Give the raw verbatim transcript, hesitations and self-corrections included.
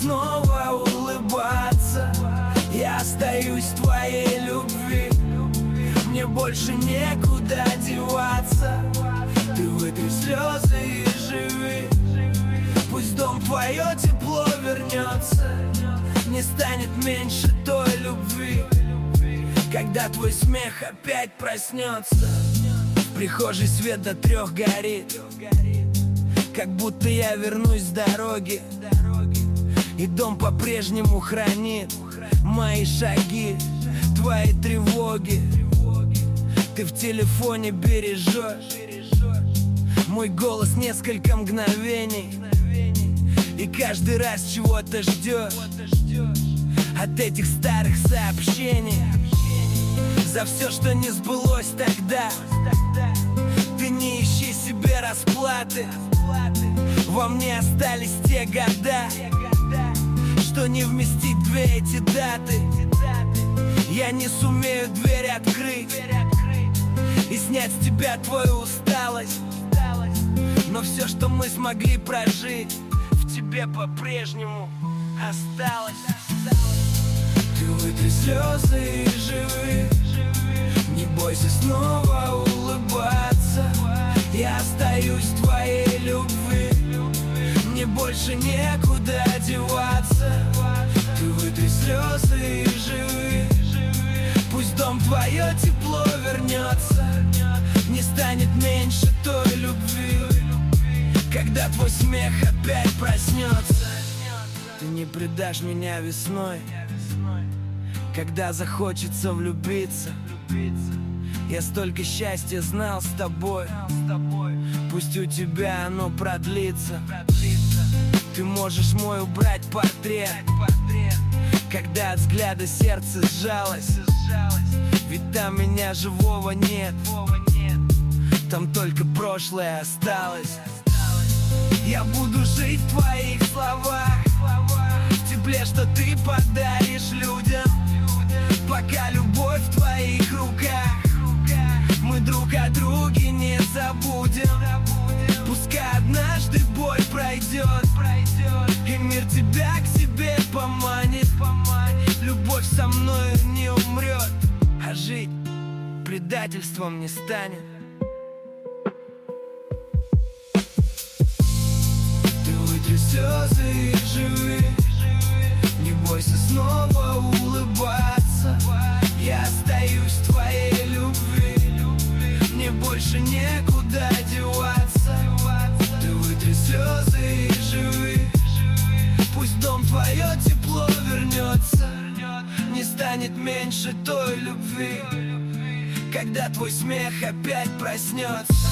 снова улыбаться. Я остаюсь в твоей любви, мне больше некуда деваться. Ты вытри слезы и живи, пусть дом твое тепло вернется. Не станет меньше той любви, когда твой смех опять проснется. В прихожей свет до трех горит, как будто я вернусь с дороги, и дом по-прежнему хранит мои шаги, твои тревоги. Ты в телефоне бережешь мой голос несколько мгновений, и каждый раз чего-то ждешь от этих старых сообщений. За все, что не сбылось тогда, ты не ищи себе расплаты. Во мне остались те года, что не вместить две эти даты. Я не сумею дверь открыть и снять с тебя твою усталость, но все, что мы смогли прожить, в тебе по-прежнему осталось. Ты вытри слезы и живи, не бойся снова улыбаться. Я остаюсь в твоей любви, мне больше некуда деваться. Ты вытри слезы и живи, пусть дом твое тепло вернется. Не станет меньше той любви, когда твой смех опять проснется. Ты не предашь меня весной, когда захочется влюбиться. Я столько счастья знал с тобой, пусть у тебя оно продлится. Ты можешь мой убрать портрет, когда от взгляда сердце сжалось, ведь там меня живого нет, там только прошлое осталось. Я буду жить в твоих словах, в тепле, что ты подаришь людям, пока любовь в твоих руках. Мы друг о друге не забудем, пускай однажды боль пройдет, и мир тебя к себе поманит. Любовь со мною не умрет, а жить предательством не станет. Ты вытри слезы и живи, не бойся снова улыбаться. Я остаюсь в твоей любви, мне больше некуда деваться. Ты вытри слезы и живи, пусть дом твое тепло вернется. Не станет меньше той любви, когда твой смех опять проснется.